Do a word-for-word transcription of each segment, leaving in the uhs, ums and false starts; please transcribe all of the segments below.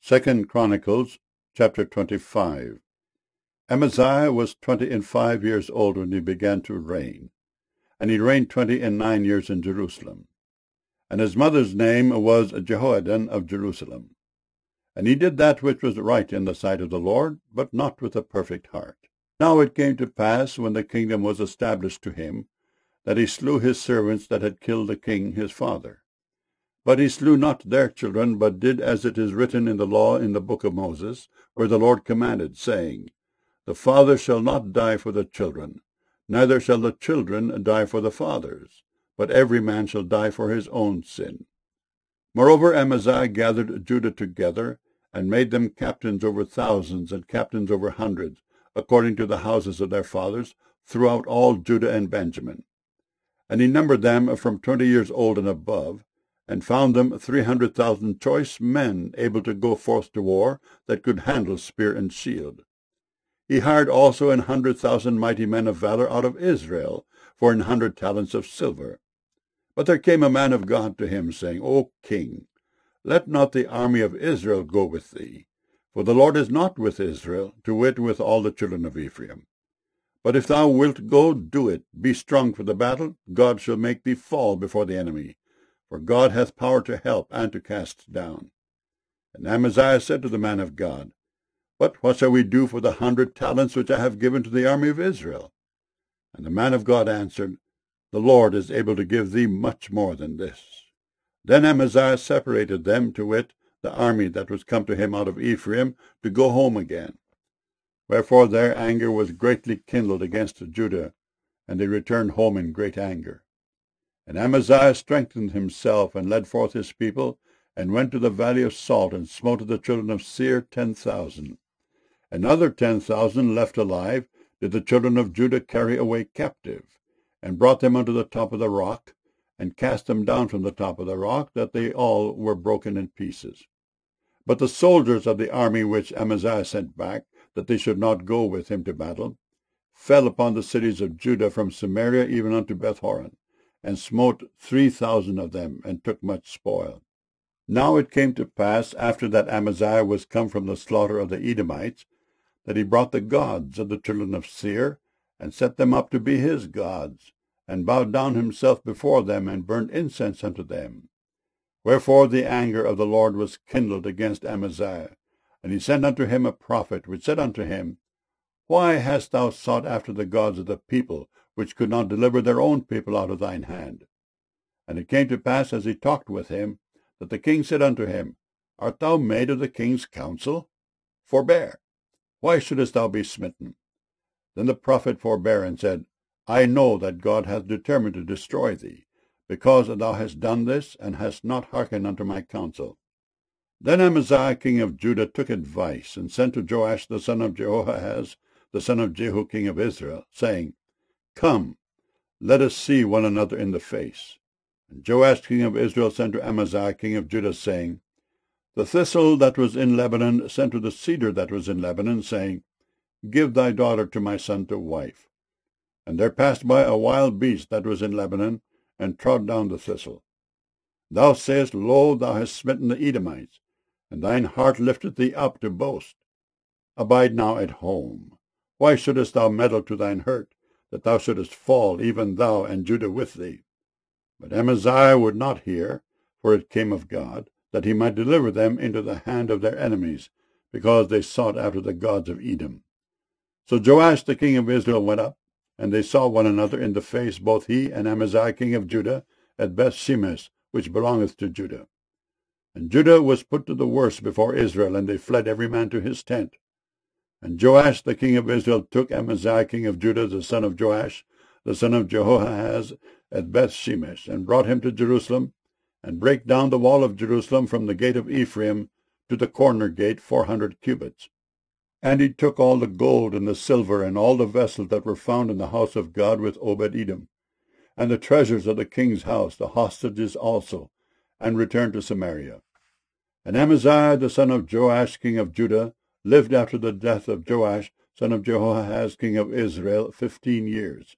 Second Chronicles chapter twenty-five. Amaziah was twenty and five years old when he began to reign, and he reigned twenty and nine years in Jerusalem. And his mother's name was Jehoaddan of Jerusalem. And he did that which was right in the sight of the Lord, but not with a perfect heart. Now it came to pass, when the kingdom was established to him, that he slew his servants that had killed the king his father. But he slew not their children, but did as it is written in the law in the book of Moses, where the Lord commanded, saying, The father shall not die for the children, neither shall the children die for the fathers, but every man shall die for his own sin. Moreover, Amaziah gathered Judah together, and made them captains over thousands and captains over hundreds, according to the houses of their fathers, throughout all Judah and Benjamin. And he numbered them from twenty years old and above, and found them three hundred thousand choice men able to go forth to war, that could handle spear and shield. He hired also an hundred thousand mighty men of valor out of Israel, for an hundred talents of silver. But there came a man of God to him, saying, O king, let not the army of Israel go with thee, for the Lord is not with Israel, to wit, with all the children of Ephraim. But if thou wilt go, do it. Be strong for the battle. God shall make thee fall before the enemy. For God hath power to help and to cast down. And Amaziah said to the man of God, But what shall we do for the hundred talents which I have given to the army of Israel? And the man of God answered, The Lord is able to give thee much more than this. Then Amaziah separated them, to wit, the army that was come to him out of Ephraim, to go home again. Wherefore their anger was greatly kindled against Judah, and they returned home in great anger. And Amaziah strengthened himself, and led forth his people, and went to the valley of Salt, and smote the children of Seir ten thousand. Another ten thousand left alive did the children of Judah carry away captive, and brought them unto the top of the rock, and cast them down from the top of the rock, that they all were broken in pieces. But the soldiers of the army which Amaziah sent back, that they should not go with him to battle, fell upon the cities of Judah from Samaria even unto Bethhoron, and smote three thousand of them, and took much spoil. Now it came to pass, after that Amaziah was come from the slaughter of the Edomites, that he brought the gods of the children of Seir, and set them up to be his gods, and bowed down himself before them, and burned incense unto them. Wherefore the anger of the Lord was kindled against Amaziah, and he sent unto him a prophet, which said unto him, Why hast thou sought after the gods of the people, which could not deliver their own people out of thine hand? And it came to pass, as he talked with him, that the king said unto him, Art thou made of the king's counsel? Forbear. Why shouldest thou be smitten? Then the prophet forbare, and said, I know that God hath determined to destroy thee, because thou hast done this, and hast not hearkened unto my counsel. Then Amaziah king of Judah took advice, and sent to Joash the son of Jehoahaz, the son of Jehu king of Israel, saying, Come, let us see one another in the face. And Joash king of Israel sent to Amaziah king of Judah, saying, The thistle that was in Lebanon sent to the cedar that was in Lebanon, saying, Give thy daughter to my son to wife. And there passed by a wild beast that was in Lebanon, and trod down the thistle. Thou sayest, Lo, thou hast smitten the Edomites, and thine heart lifteth thee up to boast. Abide now at home. Why shouldest thou meddle to thine hurt, that thou shouldest fall, even thou and Judah with thee? But Amaziah would not hear, for it came of God, that he might deliver them into the hand of their enemies, because they sought after the gods of Edom. So Joash the king of Israel went up, and they saw one another in the face, both he and Amaziah king of Judah, at Bethshemesh, which belongeth to Judah. And Judah was put to the worse before Israel, and they fled every man to his tent. And Joash the king of Israel took Amaziah king of Judah, the son of Joash, the son of Jehoahaz, at Bethshemesh, and brought him to Jerusalem, and brake down the wall of Jerusalem from the gate of Ephraim to the corner gate four hundred cubits. And he took all the gold and the silver, and all the vessels that were found in the house of God with Obed-Edom, and the treasures of the king's house, the hostages also, and returned to Samaria. And Amaziah the son of Joash king of Judah lived after the death of Joash son of Jehoahaz king of Israel fifteen years.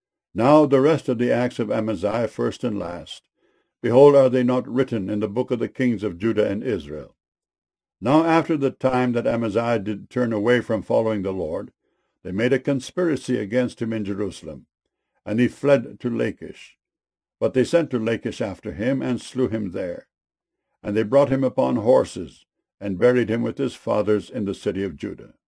Now the rest of the acts of Amaziah, first and last, behold, are they not written in the book of the kings of Judah and Israel? Now after the time that Amaziah did turn away from following the Lord, they made a conspiracy against him in Jerusalem, and he fled to Lachish. But they sent to Lachish after him, and slew him there. And they brought him upon horses, and buried him with his fathers in the city of Judah.